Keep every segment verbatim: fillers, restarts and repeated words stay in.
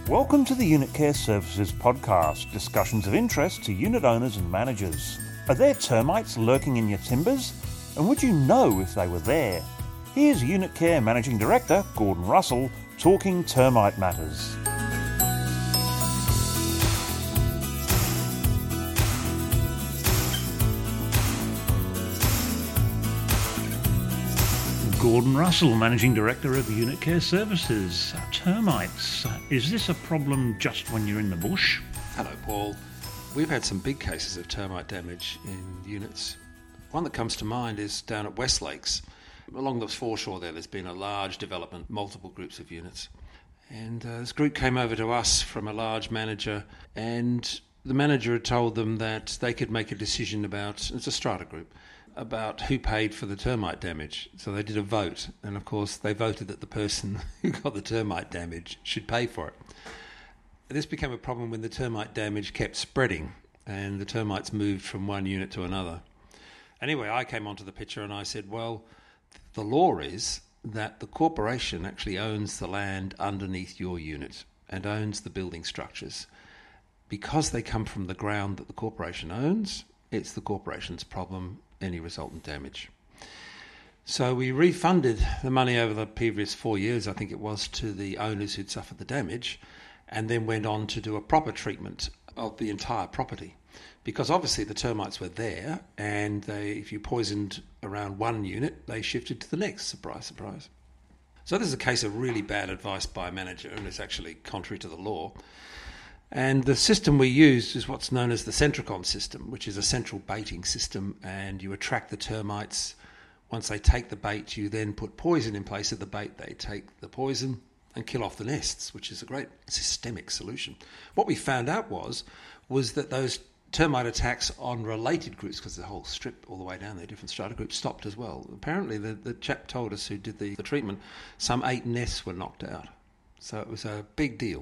Welcome to the Unit Care Services podcast, discussions of interest to unit owners and managers. Are there termites lurking in your timbers? And would you know if they were there? Here's Unit Care Managing Director Gordon Russell talking termite matters. Gordon Russell, Managing Director of Unit Care Services. Termites, is this a problem just when you're in the bush? Hello, Paul. We've had some big cases of termite damage in units. One that comes to mind is down at West Lakes. Along the foreshore there, there's been a large development, multiple groups of units. And uh, this group came over to us from a large manager, and the manager had told them that they could make a decision about, it's a strata group, about who paid for the termite damage. So they did a vote, and of course they voted that the person who got the termite damage should pay for it. This became a problem when the termite damage kept spreading and the termites moved from one unit to another. Anyway, I came onto the picture and I said, well, the law is that the corporation actually owns the land underneath your unit and owns the building structures. Because they come from the ground that the corporation owns, it's the corporation's problem, any resultant damage. So we refunded the money over the previous four years, I think it was, to the owners who'd suffered the damage, and then went on to do a proper treatment of the entire property. Because obviously the termites were there, and they, if you poisoned around one unit, they shifted to the next. Surprise, surprise. So this is a case of really bad advice by a manager, and it's actually contrary to the law. And the system we used is what's known as the Centricon system, which is a central baiting system, and you attract the termites. Once they take the bait, you then put poison in place of the bait. They take the poison and kill off the nests, which is a great systemic solution. What we found out was, was that those termite attacks on related groups, because the whole strip all the way down there, different strata groups, stopped as well. Apparently the, the chap told us who did the, the treatment, some eight nests were knocked out. So it was a big deal.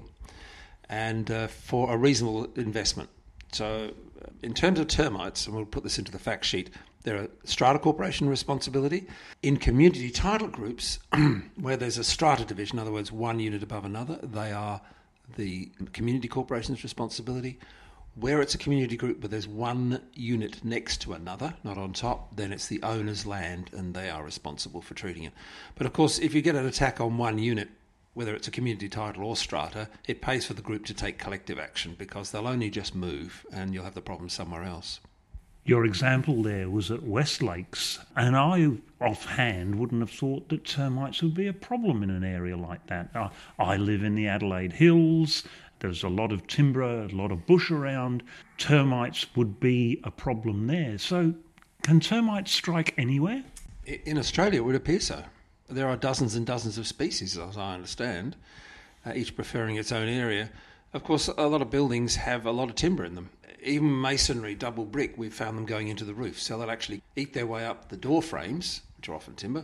And uh, for a reasonable investment. So uh, in terms of termites, and we'll put this into the fact sheet, they're a strata corporation responsibility. In community title groups, where there's a strata division, in other words, one unit above another, they are the community corporation's responsibility. Where it's a community group but there's one unit next to another, not on top, then it's the owner's land and they are responsible for treating it. But of course, if you get an attack on one unit, whether it's a community title or strata, it pays for the group to take collective action because they'll only just move and you'll have the problem somewhere else. Your example there was at West Lakes, and I, offhand, wouldn't have thought that termites would be a problem in an area like that. I, I live in the Adelaide Hills. There's a lot of timber, a lot of bush around. Termites would be a problem there. So can termites strike anywhere? In Australia, it would appear so. There are dozens and dozens of species, as I understand, uh, each preferring its own area. Of course, a lot of buildings have a lot of timber in them. Even masonry, double brick, we've found them going into the roof. So they'll actually eat their way up the door frames, which are often timber,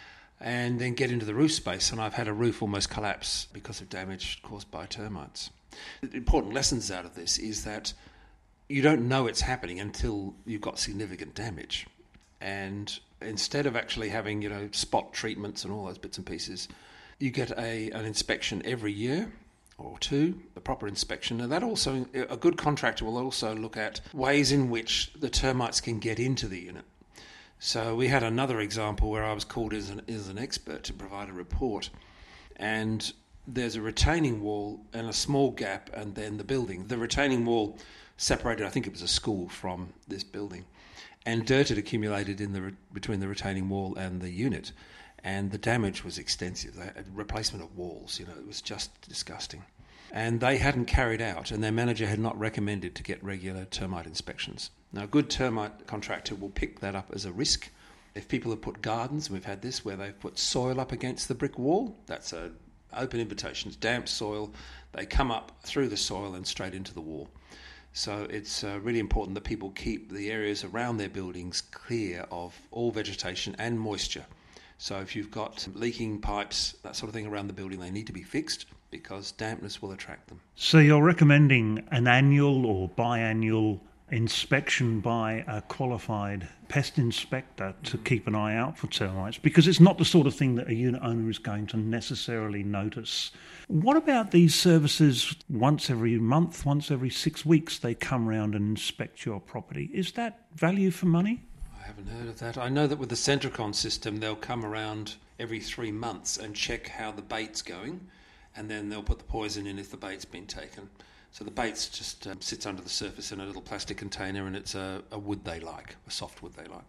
and then get into the roof space. And I've had a roof almost collapse because of damage caused by termites. The important lessons out of this is that you don't know it's happening until you've got significant damage. And instead of actually having, you know, spot treatments and all those bits and pieces, you get a an inspection every year or two, a proper inspection. And that also, a good contractor will also look at ways in which the termites can get into the unit. So we had another example where I was called as an, as an expert to provide a report. And there's a retaining wall and a small gap and then the building. The retaining wall separated, I think it was a school, from this building. And dirt had accumulated in the re- between the retaining wall and the unit, and the damage was extensive. They had replacement of walls, you know, it was just disgusting. And they hadn't carried out, and their manager had not recommended to get regular termite inspections. Now, a good termite contractor will pick that up as a risk. If people have put gardens, and we've had this, where they've put soil up against the brick wall, that's an open invitation. It's damp soil. They come up through the soil and straight into the wall. So it's uh, really important that people keep the areas around their buildings clear of all vegetation and moisture. So if you've got leaking pipes, that sort of thing around the building, they need to be fixed because dampness will attract them. So you're recommending an annual or biannual inspection by a qualified pest inspector to keep an eye out for termites, because it's not the sort of thing that a unit owner is going to necessarily notice. What about these services once every month, once every six weeks they come round and inspect your property? Is that value for money? I haven't heard of that. I know that with the Centricon system, they'll come around every three months and check how the bait's going, and then they'll put the poison in if the bait's been taken. So the bait just um, sits under the surface in a little plastic container, and it's a, a wood they like, a soft wood they like.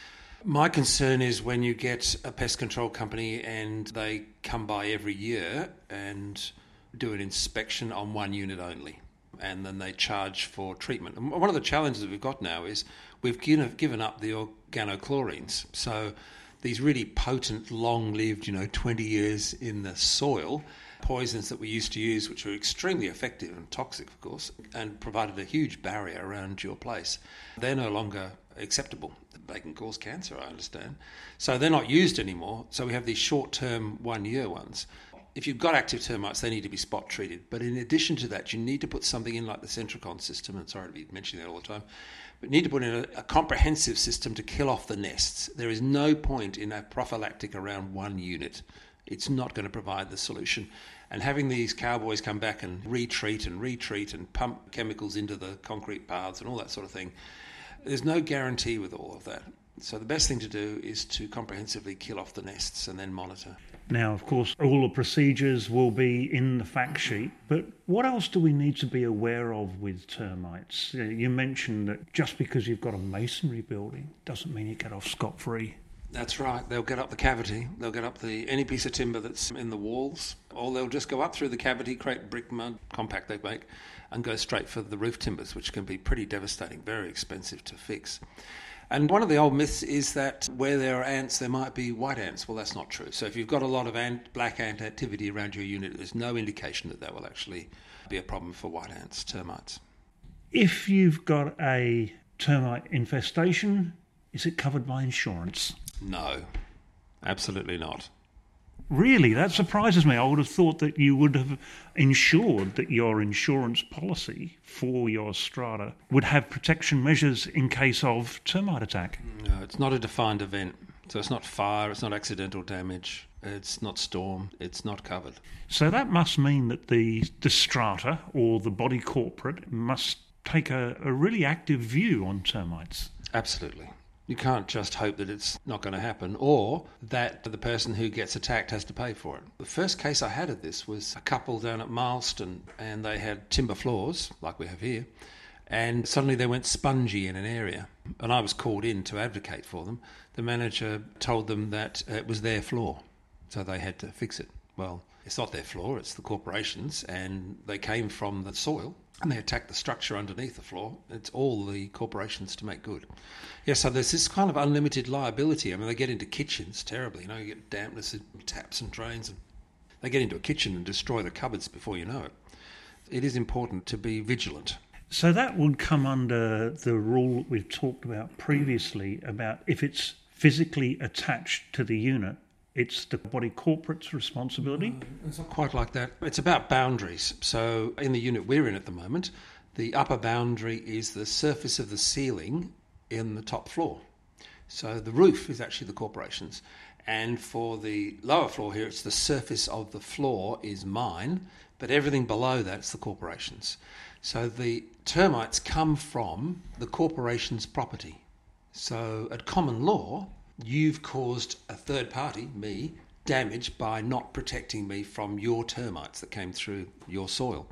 My concern is when you get a pest control company and they come by every year and do an inspection on one unit only, and then they charge for treatment. And one of the challenges that we've got now is we've given up the organochlorines. So these really potent, long-lived, you know, twenty years in the soil poisons that we used to use, which were extremely effective and toxic, of course, and provided a huge barrier around your place, they're no longer acceptable. They can cause cancer, I understand. So they're not used anymore. So we have these short-term, one-year ones. If you've got active termites, they need to be spot treated. But in addition to that, you need to put something in like the Centricon system, and sorry to be mentioning that all the time, but you need to put in a, a comprehensive system to kill off the nests. There is no point in a prophylactic around one unit. It's not going to provide the solution. And having these cowboys come back and retreat and retreat and pump chemicals into the concrete paths and all that sort of thing, there's no guarantee with all of that. So the best thing to do is to comprehensively kill off the nests and then monitor. Now, of course, all the procedures will be in the fact sheet, but what else do we need to be aware of with termites? You mentioned that just because you've got a masonry building doesn't mean you get off scot-free. That's right. They'll get up the cavity. They'll get up the any piece of timber that's in the walls, or they'll just go up through the cavity, create brick, mud, compact they make, and go straight for the roof timbers, which can be pretty devastating, very expensive to fix. And one of the old myths is that where there are ants, there might be white ants. Well, that's not true. So if you've got a lot of ant, black ant activity around your unit, there's no indication that that will actually be a problem for white ants, termites. If you've got a termite infestation, is it covered by insurance? No, absolutely not. Really? That surprises me. I would have thought that you would have ensured that your insurance policy for your strata would have protection measures in case of termite attack. No, it's not a defined event. So it's not fire, it's not accidental damage, it's not storm, it's not covered. So that must mean that the, the strata or the body corporate must take a, a really active view on termites. Absolutely. You can't just hope that it's not going to happen or that the person who gets attacked has to pay for it. The first case I had of this was a couple down at Milestone, and they had timber floors, like we have here, and suddenly they went spongy in an area, and I was called in to advocate for them. The manager told them that it was their floor, so they had to fix it. Well, it's not their floor, it's the corporation's, and they came from the soil, and they attacked the structure underneath the floor. It's all the corporations to make good. Yeah, so there's this kind of unlimited liability. I mean, they get into kitchens terribly. You know, you get dampness in taps and drains. And they get into a kitchen and destroy the cupboards before you know it. It is important to be vigilant. So that would come under the rule that we've talked about previously about if it's physically attached to the unit, it's the body corporate's responsibility? No, it's not quite like that. It's about boundaries. So in the unit we're in at the moment, the upper boundary is the surface of the ceiling in the top floor. So the roof is actually the corporation's. And for the lower floor here, it's the surface of the floor is mine, but everything below that's the corporation's. So the termites come from the corporation's property. So at common law, you've caused a third party, me, damage by not protecting me from your termites that came through your soil.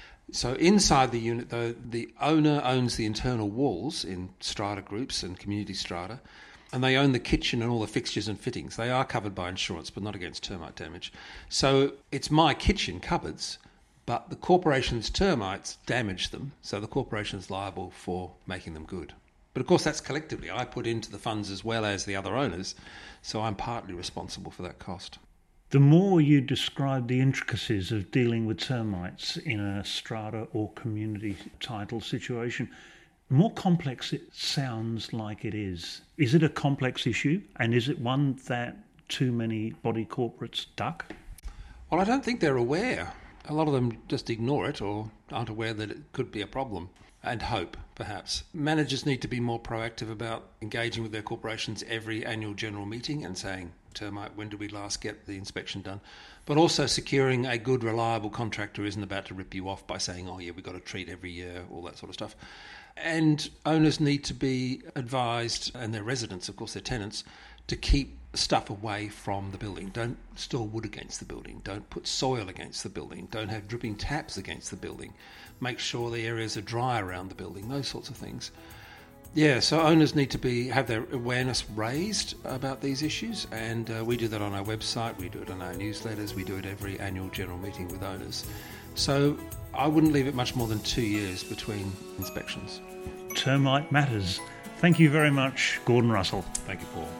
So inside the unit, though, the owner owns the internal walls in strata groups and community strata, and they own the kitchen and all the fixtures and fittings. They are covered by insurance, but not against termite damage. So it's my kitchen cupboards, but the corporation's termites damage them, so the corporation's liable for making them good. But of course, that's collectively. I put into the funds as well as the other owners, so I'm partly responsible for that cost. The more you describe the intricacies of dealing with termites in a strata or community title situation, the more complex it sounds like it is. Is it a complex issue, and is it one that too many body corporates duck? Well, I don't think they're aware. A lot of them just ignore it or aren't aware that it could be a problem. and hope, perhaps. Managers need to be more proactive about engaging with their corporations every annual general meeting and saying, termite, when did we last get the inspection done? But also securing a good, reliable contractor isn't about to rip you off by saying, oh yeah, we've got to treat every year, all that sort of stuff. And owners need to be advised, and their residents, of course, their tenants, to keep stuff away from the building. Don't store wood against the building. Don't put soil against the building. Don't have dripping taps against the building. Make sure the areas are dry around the building, those sorts of things. Yeah, so owners need to be have their awareness raised about these issues, and uh, we do that on our website, we do it on our newsletters, we do it every annual general meeting with owners. So I wouldn't leave it much more than two years between inspections. Termite matters. Thank you very much, Gordon Russell. Thank you, Paul.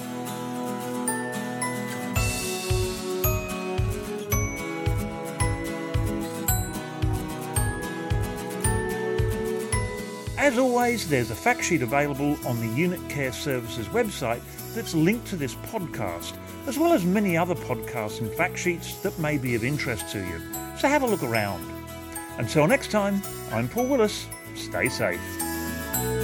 As always, there's a fact sheet available on the Unit Care Services website that's linked to this podcast, as well as many other podcasts and fact sheets that may be of interest to you. So have a look around. Until next time, I'm Paul Willis. Stay safe.